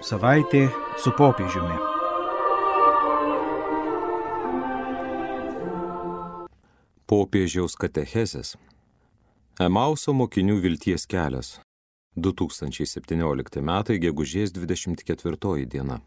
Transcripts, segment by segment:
Savaitė su popiežiumi. Popiežiaus katechezės. Emauso mokinių vilties kelias. 2017 metai, gegužės 24 diena.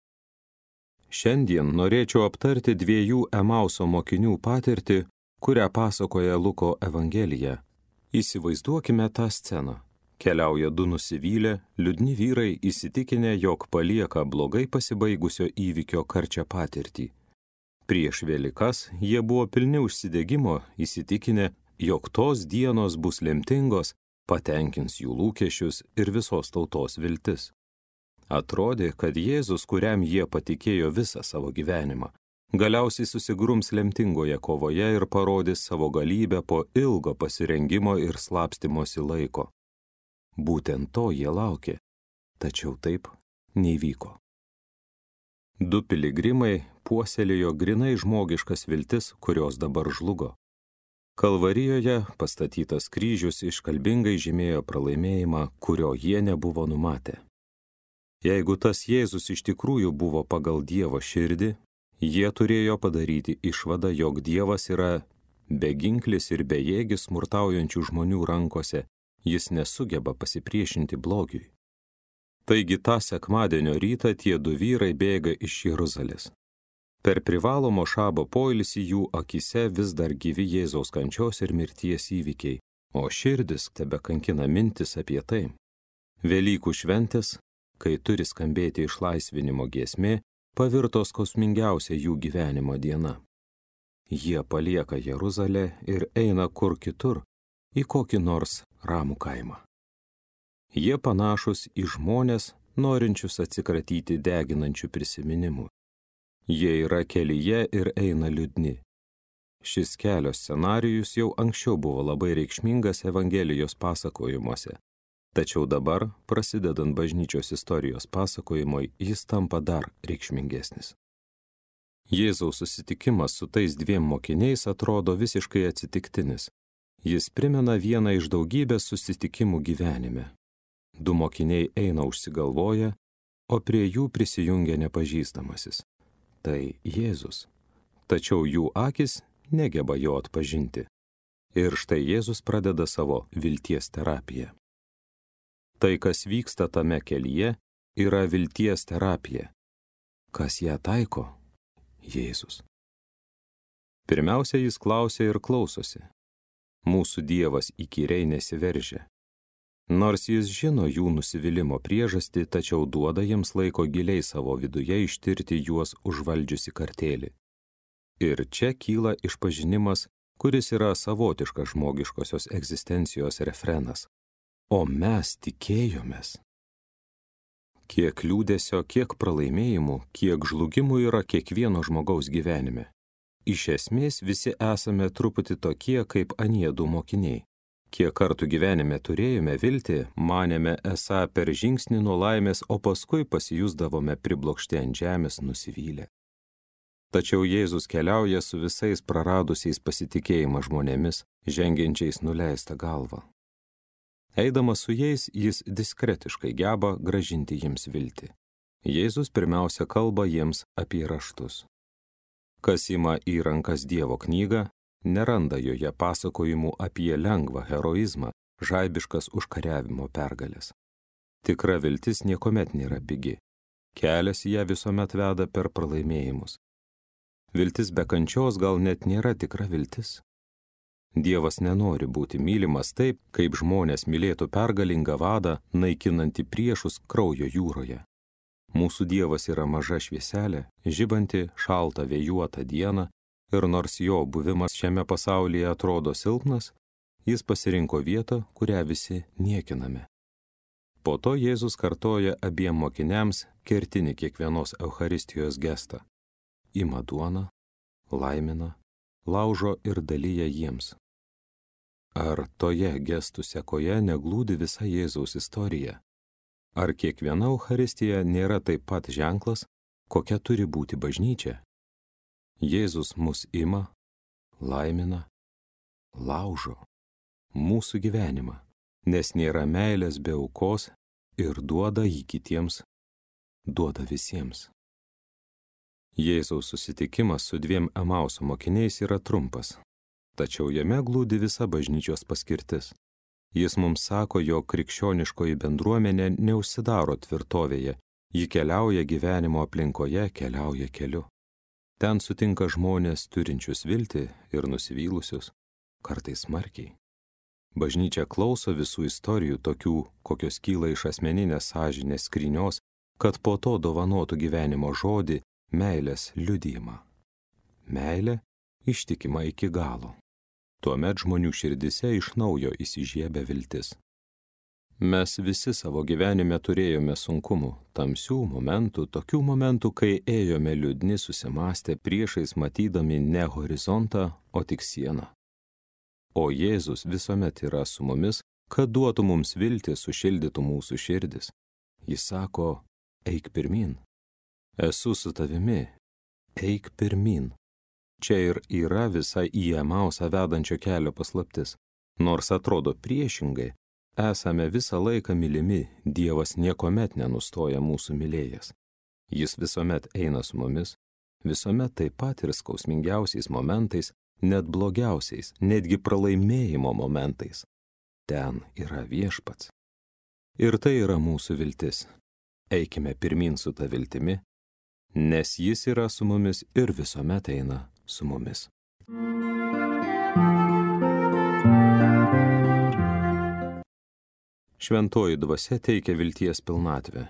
Šiandien norėčiau aptarti dviejų Emauso mokinių patirtį, kurią pasakoja Luko Evangelija. Įsivaizduokime tą sceną. Keliauja du nusivylę, liūdni vyrai įsitikinę, jog palieka blogai pasibaigusio įvykio karčią patirtį. Prieš Velykas jie buvo pilni užsidegimo, įsitikinę, jog tos dienos bus lemtingos, patenkins jų lūkesčius ir visos tautos viltis. Atrodė, kad Jėzus, kuriam jie patikėjo visą savo gyvenimą, galiausiai susigrums lemtingoje kovoje ir parodys savo galybę po ilgo pasirengimo ir slapstymosi laiko. Būtent to jie laukė, tačiau taip neįvyko. Du piligrimai puoselėjo grinai žmogiškas viltis, kurios dabar žlugo. Kalvarijoje pastatytas kryžius iškalbingai žymėjo pralaimėjimą, kurio jie nebuvo numatę. Jeigu tas Jėzus iš tikrųjų buvo pagal Dievo širdį, jie turėjo padaryti išvadą, jog Dievas yra beginklis ir bejėgis smurtaujančių žmonių rankose, jis nesugeba pasipriešinti blogiui. Taigi tą sekmadienio rytą tie du vyrai bėga iš Jeruzalės. Per privalomo šabo poilsį jų akise vis dar gyvi Jėzaus kančios ir mirties įvykiai, o širdis tebekankina mintis apie tai. Velykų šventės, kai turi skambėti išlaisvinimo giesmė, pavirto skausmingiausia jų gyvenimo diena. Jie palieka Jeruzalę ir eina kur kitur, į kokį nors ramų kaimą. Jie panašus į žmonės, norinčius atsikratyti deginančių prisiminimų. Jie yra kelyje ir eina liūdni. Šis kelio scenarijus jau anksčiau buvo labai reikšmingas Evangelijos pasakojimuose, tačiau dabar, prasidedant bažnyčios istorijos pasakojimui, jis tampa dar reikšmingesnis. Jėzaus susitikimas su tais dviem mokiniais atrodo visiškai atsitiktinis. Jis primena vieną iš daugybės susitikimų gyvenime. Du mokiniai eina užsigalvoję, o prie jų prisijungia nepažįstamasis. Tai Jėzus. Tačiau jų akis negeba jo atpažinti. Ir štai Jėzus pradeda savo vilties terapiją. Tai, kas vyksta tame kelyje, yra vilties terapija. Kas ją taiko? Jėzus. Pirmiausia, jis klausia ir klausosi. Mūsų Dievas įkyriai nesiveržia. Nors jis žino jų nusivylimų priežastį, tačiau duoda jiems laiko giliai savo viduje ištirti juos užvaldžiusi kartėlį. Ir čia kyla išpažinimas, kuris yra savotiškas žmogiškosios egzistencijos refrenas. O mes tikėjomės. Kiek liūdesio, kiek pralaimėjimų, kiek žlugimų yra kiekvieno žmogaus gyvenime. Iš esmės visi esame truputį tokie, kaip anie du mokiniai. Kiek kartų gyvenime turėjome viltį, manėme esą per žingsnį nuo laimės, o paskui pasijusdavome priblokšti ant žemės nusivylę. Tačiau Jėzus keliauja su visais praradusiais pasitikėjimą žmonėmis, žengiančiais nuleistą galvą. Eidamas su jais, jis diskretiškai geba grąžinti jiems viltį. Jėzus pirmiausia kalba jiems apie raštus. Kas ima į rankas Dievo knygą, neranda joje pasakojimų apie lengvą heroizmą, žaibiškas užkariavimo pergalės. Tikra viltis niekuomet nėra pigi. Kelias ją visuomet veda per pralaimėjimus. Viltis be kančios gal net nėra tikra viltis. Dievas nenori būti mylimas taip, kaip žmonės mylėtų pergalingą vadą, naikinantį priešus kraujo jūroje. Mūsų Dievas yra maža švieselė, žibanti šaltą vėjuotą dieną, ir nors jo buvimas šiame pasaulyje atrodo silpnas, jis pasirinko vietą, kurią visi niekiname. Po to Jėzus kartoja abiem mokiniams kertinį kiekvienos Eucharistijos gestą. Ima duoną, laimina, laužo ir dalyja jiems. Ar toje gestų sekoje neglūdi visa Jėzaus istorija? Ar kiekviena Eucharistija nėra taip pat ženklas, kokia turi būti bažnyčia? Jėzus mus ima, laimina, laužo mūsų gyvenimą, nes nėra meilės be aukos ir duoda jį kitiems duoda visiems. Jėzaus susitikimas su 2 Emauso mokiniais yra trumpas, tačiau jame glūdi visa bažnyčios paskirtis. Jis mums sako, jog krikščioniškoji bendruomenė neužsidaro tvirtovėje, ji keliauja gyvenimo aplinkoje, keliauja keliu. Ten sutinka žmonės turinčius viltį ir nusivylusius, kartais smarkiai. Bažnyčia klauso visų istorijų tokių, kokios kyla iš asmeninės sąžinės skrynios, kad po to dovanotų gyvenimo žodį, meilės liudijimą. Meilė ištikima iki galo. Tuomet žmonių širdise iš naujo įsižiebia viltis. Mes visi savo gyvenime turėjome sunkumų, tamsių momentų, tokių momentų, kai ėjome liūdni susimąstę priešais matydami ne horizontą, o tik sieną. O Jėzus visuomet yra su mumis, kad duotų mums viltį, sušildytų mūsų širdis. Jis sako, eik pirmin. Esu su tavimi, eik pirmin. Čia ir yra visa į Emausą vedančio kelio paslaptis. Nors atrodo priešingai, esame visą laiką mylimi, Dievas niekuomet nenustoja mūsų mylėjęs. Jis visuomet eina su mumis, visuomet taip pat ir skausmingiausiais momentais, net blogiausiais, netgi pralaimėjimo momentais. Ten yra Viešpats. Ir tai yra mūsų viltis. Eikime pirmin su ta viltimi, nes jis yra su mumis ir visuomet eina su mumis. Šventoji dvasia teikia vilties pilnatvę.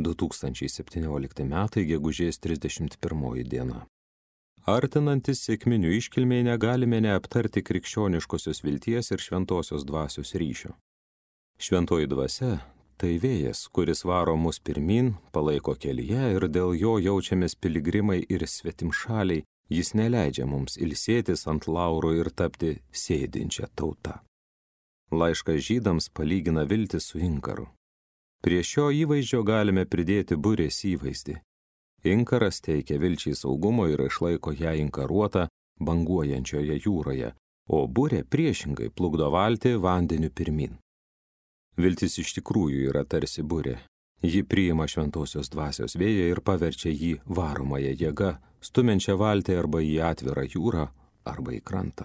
2017 metai, gegužės 31 diena. Artinantis sekminių iškilmei negalime neaptarti krikščioniškosios vilties ir šventosios dvasios ryšio. Šventoji dvasia tai vėjas, kuris varo mus pirmin, palaiko kelyje ir dėl jo jaučiamės piligrimai ir svetimšaliai, jis neleidžia mums ilsėtis ant laurų ir tapti sėdinčia tauta. Laiškas Žydams palygina viltį su inkaru. Prie šio įvaizdžio galime pridėti burės įvaizdį. Inkaras teikia vilčiai saugumo ir išlaiko ją inkaruotą banguojančioje jūroje, o burė priešingai plukdo valtį vandeniu pirmin. Viltis iš tikrųjų yra tarsi burė. Ji priima šventosios dvasios vėją ir paverčia jį varomąją jėgą, stumiančią valtį arba į atvirą jūrą, arba į krantą.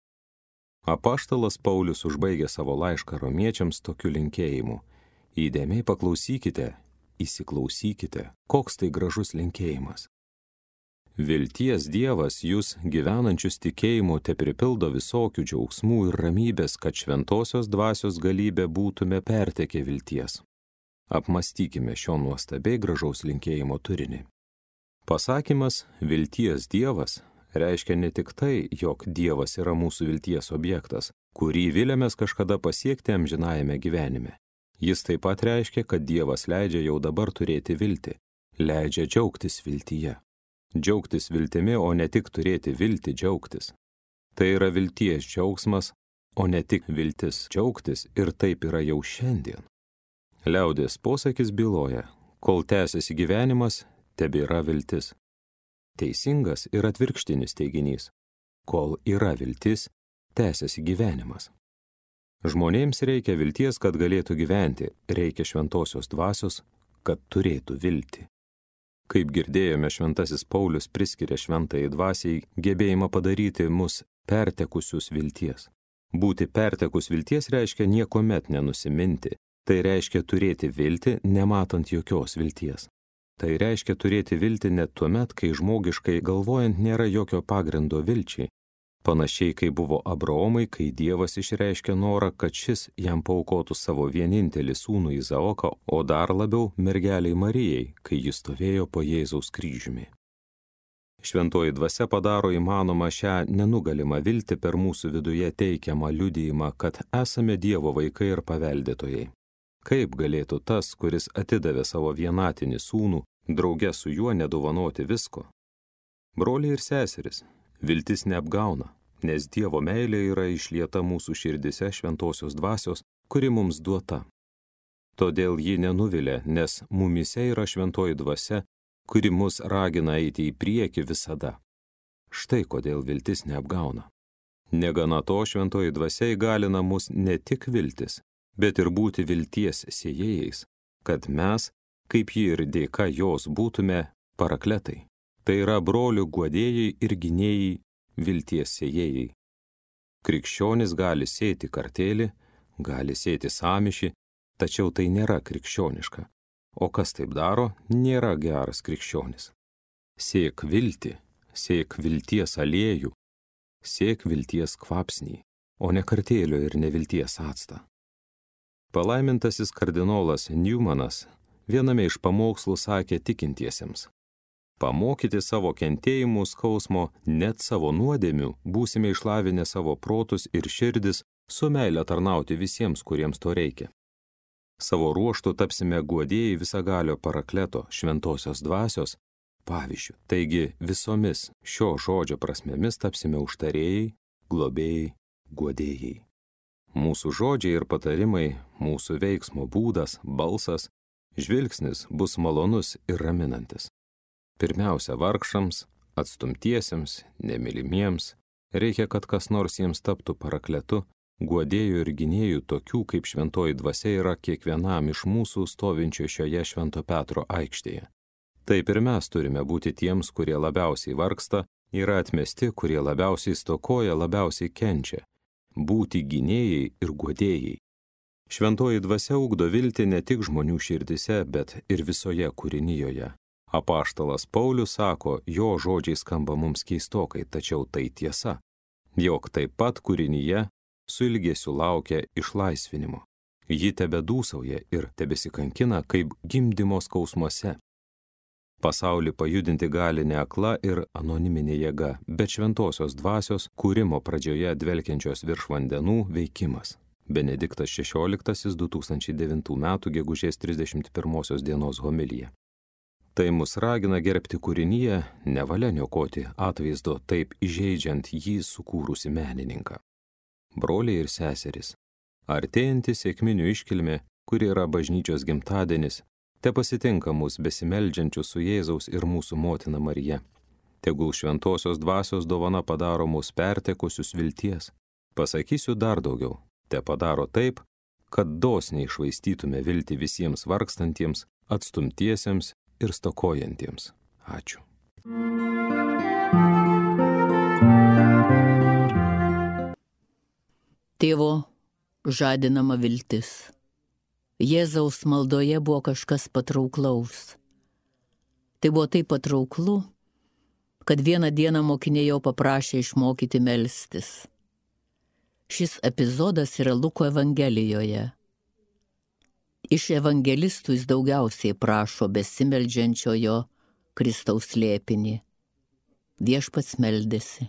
Apaštalas Paulius užbaigė savo laišką romiečiams tokiu linkėjimu. Įdėmiai paklausykite, įsiklausykite, koks tai gražus linkėjimas. Vilties Dievas jūs gyvenančius tikėjimu tepripildo visokių džiaugsmų ir ramybės, kad šventosios dvasios galybė būtume pertekę vilties. Apmąstykime šio nuostabiai gražaus linkėjimo turinį. Pasakymas vilties Dievas reiškia ne tik tai, jog Dievas yra mūsų vilties objektas, kurį viliamės kažkada pasiekti amžinajame gyvenime. Jis taip pat reiškia, kad Dievas leidžia jau dabar turėti viltį, leidžia džiaugtis viltyje. Džiaugtis viltimi, o ne tik turėti viltį džiaugtis. Tai yra vilties džiaugsmas, o ne tik viltis džiaugtis, ir taip yra jau šiandien. Liaudies posakis byloja, kol tęsiasi gyvenimas, tebėra viltis. Teisingas ir atvirkštinis teiginys. Kol yra viltis, tęsiasi gyvenimas. Žmonėms reikia vilties, kad galėtų gyventi, reikia šventosios dvasios, kad turėtų viltį. Kaip girdėjome, šventasis Paulius priskiria šventajai dvasiai gebėjimą padaryti mus pertekusius vilties. Būti pertekus vilties reiškia niekuomet nenusiminti, tai reiškia turėti viltį, nematant jokios vilties. Tai reiškia turėti viltį net tuomet, kai žmogiškai galvojant nėra jokio pagrindo vilčiai. Panašiai kaip buvo Abraomui, kai Dievas išreiškė norą, kad šis jam paaukotų savo vienintelį sūnų Izaoką, o dar labiau mergeliai Marijai, kai jis stovėjo po Jėzaus kryžiumi. Šventoji dvasia padaro įmanomą šią nenugalimą viltį per mūsų viduje teikiamą liudijimą, kad esame Dievo vaikai ir paveldėtojai. Kaip galėtų tas, kuris atidavė savo vienatinį sūnų, drauge su juo nedovanoti visko? Broliai ir seseris, viltis neapgauna, nes Dievo meilė yra išlieta mūsų širdise šventosios dvasios, kuri mums duota. Todėl ji nenuvilia, nes mumyse yra šventoji dvasia, kuri mus ragina eiti į priekį visada. Štai kodėl viltis neapgauna. Negana to, šventoji dvasia įgalina mus ne tik viltis, bet ir būti vilties sėjėjais, kad mes, kaip ji ir dėka jos būtume parakletai. Tai yra brolių guodėjai ir gynėjai, vilties sėjėjai. Krikščionis gali sėti kartėlį, gali sėti sąmyšį, tačiau tai nėra krikščioniška. O kas taip daro, nėra geras krikščionis. Sėk viltį, sėk vilties aliejų, sėk vilties kvapsnį, o ne kartėlio ir nevilties actą. Palaimintasis kardinolas Newmanas viename iš pamokslų sakė tikintiesiems: pamokyti savo kentėjimų skausmo, net savo nuodėmių, būsime išlavinę savo protus ir širdis su meile tarnauti visiems, kuriems to reikia. Savo ruoštų tapsime guodėjai visagalio parakleto, šventosios dvasios pavyzdžių. Taigi visomis šio žodžio prasmėmis tapsime užtarėjai, globėjai, guodėjai. Mūsų žodžiai ir patarimai, mūsų veiksmo būdas, balsas, žvilgsnis bus malonus ir raminantis. Pirmiausia, vargšams, atstumtiesiems, nemylimiems, reikia, kad kas nors jiems taptų parakletu, guodėjų ir gynėjų tokių, kaip šventoji dvasia yra kiekvienam iš mūsų stovinčio šioje Švento Petro aikštėje. Taip ir mes turime būti tiems, kurie labiausiai vargsta, yra atmesti, kurie labiausiai stokoja, labiausiai kenčia. Būti gynėjai ir guodėjai. Šventoji dvasia ugdo viltį ne tik žmonių širdise, bet ir visoje kūrinijoje. Apaštalas Paulius sako, jo žodžiai skamba mums keistokai, tačiau tai tiesa, jog taip pat kūrinyje su ilgesiu laukia išlaisvinimo. Ji tebedūsauja ir tebesikankina kaip gimdymo skausmuose. Pasaulį pajudinti gali ne akla ir anoniminė jėga, bet šventosios dvasios kūrimo pradžioje dvelkiančios virš vandenų veikimas. Benediktas XVI 2009 m. gegužės 31 dienos homilija. Tai mus ragina gerbti kūrinyje, nevalia niokoti atvaizdo taip įžeidžiant jį sukūrusi menininką. Broliai ir seserys, artėjanti sekminių iškilmė, kuri yra bažnyčios gimtadienis, te pasitinka mus besimeldžiančius su Jėzaus ir mūsų motina Marija. Tegul šventosios dvasios dovana padaro mus pertekusius vilties. Pasakysiu dar daugiau, te padaro taip, kad dosniai švaistytume viltį visiems vargstantiems, atstumtiesiems ir stokojantiems. Ačiū. Tėvo žadinama viltis. Jėzaus maldoje buvo kažkas patrauklaus. Tai buvo taip patrauklu, kad vieną dieną mokiniai jo paprašė išmokyti melstis. Šis epizodas yra Luko Evangelijoje. Iš evangelistų jis daugiausiai prašo besimeldžiančiojo Kristaus slėpinį. Viešpats meldėsi.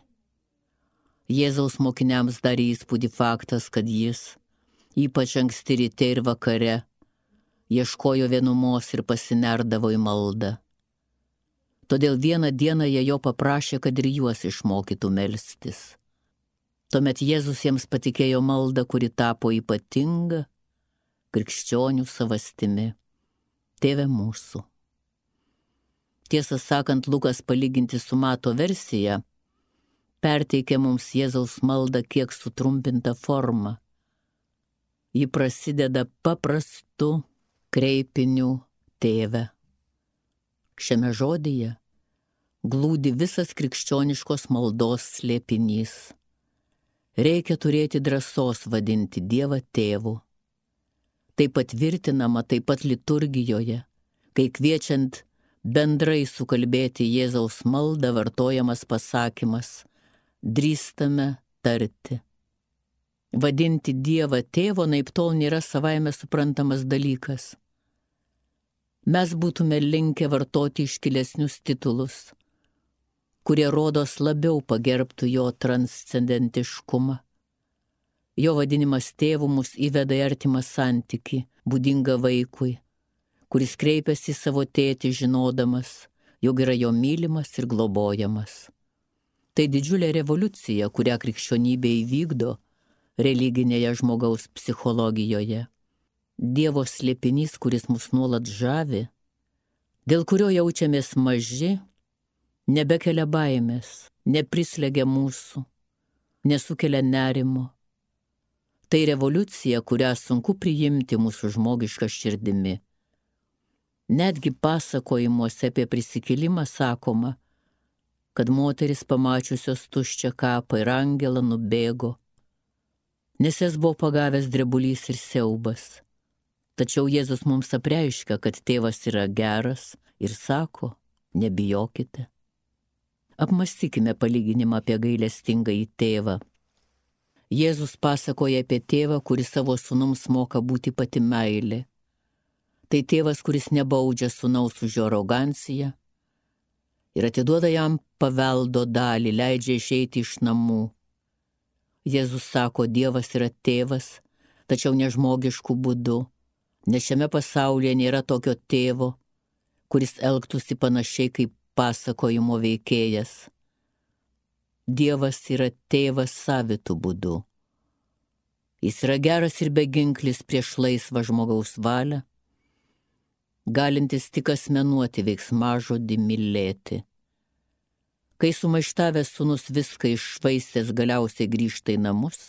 Jėzaus mokiniams darė įspūdį faktas, kad jis, ypač anksti ryte ir vakare, ieškojo vienumos ir pasinerdavo į maldą. Todėl vieną dieną jie jo paprašė, kad ir juos išmokytų melstis. Tuomet Jėzus jiems patikėjo maldą, kuri tapo ypatinga krikščionių savastimi. Tėve mūsų. Tiesą sakant, Lukas palyginti su Mato versija perteikia mums Jėzaus maldą kiek sutrumpinta forma. Ji prasideda paprastu kreipiniu Tėve. Šiame žodyje glūdi visas krikščioniškos maldos slėpinys. Reikia turėti drąsos vadinti Dievą Tėvu. Tai patvirtinama taip pat liturgijoje, kai kviečiant bendrai sukalbėti Jėzaus maldą vartojamas pasakymas drįstame tarti. Vadinti Dievą Tėvo naiptol nėra savaime suprantamas dalykas. Mes būtume linkę vartoti iškilesnius titulus, kurie rodos labiau pagerbtų jo transcendentiškumą. Jo vadinimas tėvu mus įveda į artimą santykį, būdingą vaikui, kuris kreipiasi į savo tėtį žinodamas, jog yra jo mylimas ir globojamas. Tai didžiulė revoliucija, kurią krikščionybė įvykdo religinėje žmogaus psichologijoje. Dievo slėpinys, kuris mus nuolat žavi, dėl kurio jaučiamės maži, nebekelia baimės, neprislegia mūsų, nesukelia nerimo. Tai revoliucija, kurią sunku priimti mūsų žmogišką širdimi. Netgi pasakojimuose apie prisikėlimą sakoma, kad moteris pamačiusios tuščią kapą ir angelą nubėgo, nes jas buvo pagavęs drebulys ir siaubas. Tačiau Jėzus mums apreiškia, kad tėvas yra geras ir sako, nebijokite. Apmąstykime palyginimą apie gailestingąjį tėvą. Jėzus pasakoja apie tėvą, kuris savo sūnums moka būti pati meilė. Tai tėvas, kuris nebaudžia sūnaus už jo aroganciją ir atiduoda jam paveldo dalį, leidžia išeiti iš namų. Jėzus sako, Dievas yra tėvas, tačiau nežmogiškų būdų, nes šiame pasaulyje nėra tokio tėvo, kuris elgtųsi panašiai kaip pasakojimo veikėjas. Dievas yra tėvas savitų būdų. Jis yra geras ir beginklis prieš laisvą žmogaus valią, galintis tik asmenuoti veiksmažodį mylėti. Kai sumaištavęs sūnus viską iššvaistęs galiausiai grįžta į namus,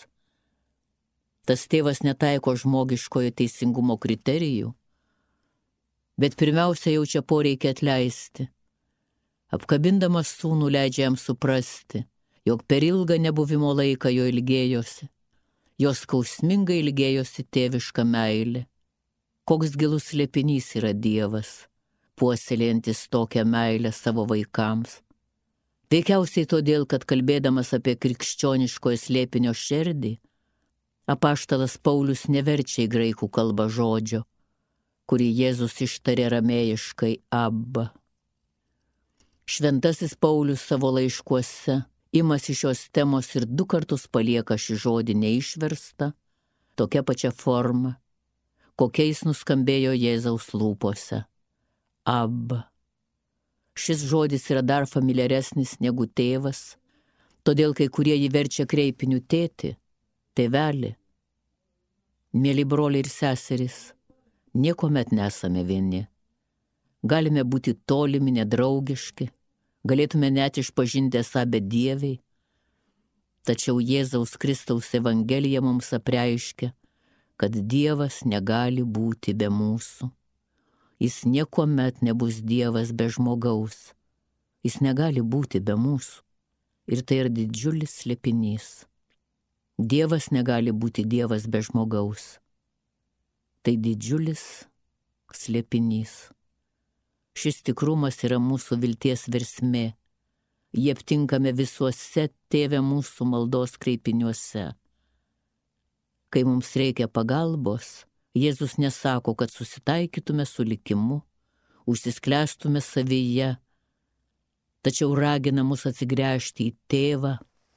tas tėvas netaiko žmogiškojo teisingumo kriterijų, bet pirmiausia jaučia poreikį atleisti. Apkabindamas sūnų leidžia jam suprasti, jog per ilgą nebuvimo laiką jo ilgėjosi, jos skausmingai ilgėjosi tėviška meilė. Koks gilus slėpinys yra Dievas, puoselėjantis tokią meilę savo vaikams. Veikiausiai todėl, kad kalbėdamas apie krikščioniškojo slėpinio šerdį, apaštalas Paulius neverčia į graikų kalbą žodžio, kurį Jėzus ištarė ramėjiškai Abba. Šventasis Paulius savo laiškuose imasi šios temos ir 2 kartus palieka šį žodį neišverstą, tokia pačia forma, kokia jis nuskambėjo Jėzaus lūpose. Abba. Šis žodis yra dar familiaresnis negu tėvas, todėl kai kurie jį verčia kreipiniu tėti, tėvelį. Mėly broliai ir seserys, niekuomet nesame vieni. Galime būti tolimi, nedraugiški, galėtume net išpažinti esą bedieviai, tačiau Jėzaus Kristaus Evangelija mums apreiškia, kad Dievas negali būti be mūsų. Jis niekuomet nebus Dievas be žmogaus. Jis negali būti be mūsų. Ir tai yra didžiulis slėpinys. Dievas negali būti Dievas be žmogaus. Tai didžiulis slėpinys. Šis tikrumas yra mūsų vilties versmė. Jie aptinkame visuose Tėve mūsų maldos kreipiniuose. Kai mums reikia pagalbos, Jėzus nesako, kad susitaikytume su likimu, užsisklęstume savyje, tačiau ragina mus atsigręžti į Tėvą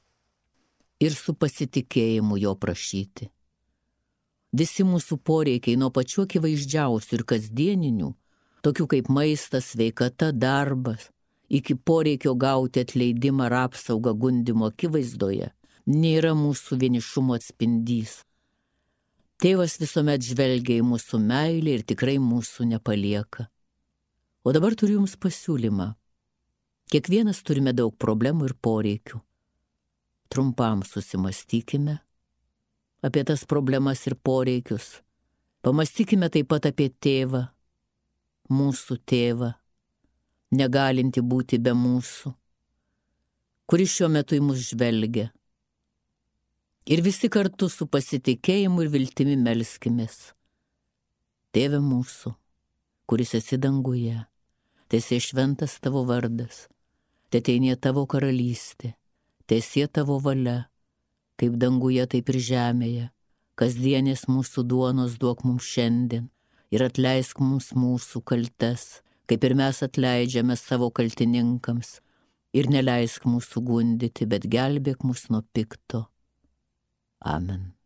ir su pasitikėjimu jo prašyti. Visi mūsų poreikiai nuo pačių akivaizdžiausių ir kasdieninių, tokių kaip maistas, sveikata, darbas, iki poreikio gauti atleidimą ar apsaugą gundymo akivaizdoje, nėra mūsų vienišumo atspindys. Tėvas visuomet žvelgia į mūsų meilę ir tikrai mūsų nepalieka. O dabar turiu jums pasiūlymą. Kiekvienas turime daug problemų ir poreikių. Trumpam susimastykime apie tas problemas ir poreikius. Pamastykime taip pat apie tėvą, mūsų tėvą, negalinti būti be mūsų, kuris šiuo metu į mus žvelgia. Ir visi kartu su pasitikėjimu ir viltimi melskimės. Tėve mūsų, kuris esi danguje, teesie šventas tavo vardas, teateinie tavo karalystė, teesie tavo valia, kaip danguje, taip ir žemėje. Kasdienės mūsų duonos duok mums šiandien ir atleisk mums mūsų kaltes, kaip ir mes atleidžiame savo kaltininkams, ir neleisk mūsų gundyti, bet gelbėk mus nuo pikto. Amen.